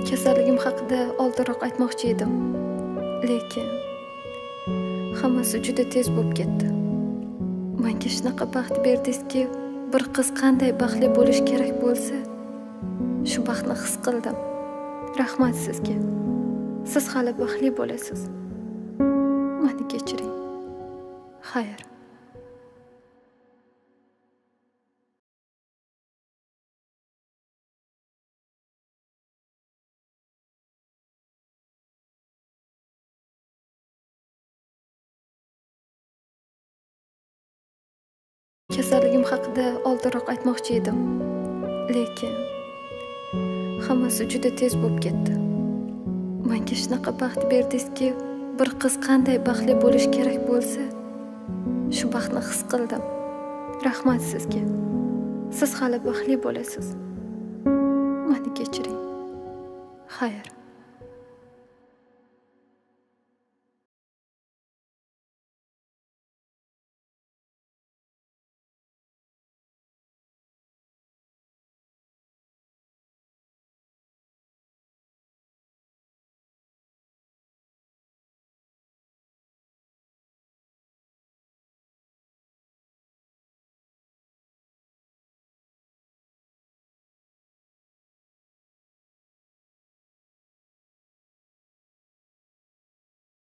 Kasalligim haqida oldinroq aytmoqchi edim, lekin hammasi juda tez bo'lib ketdi. Menga shunaqa baxt berdingizki, bir qiz qanday baxtli bo'lish kerak bo'lsa, shu baxtni his qildim. Rahmat sizga. Siz hali baxtli bo'lasiz. Meni kechiring. Xayr. Kasalligim haqida oldinroq aytmoqchi edim, lekin hammasi juda tez bo'lib ketdi. Menga shunaqa baxt berdingizki, bir qiz qanday baxtli bo'lish kerak bo'lsa, shu baxtni his qildim. Rahmat sizga. Siz hali baxtli bo'lasiz. Meni kechiring. Xayr.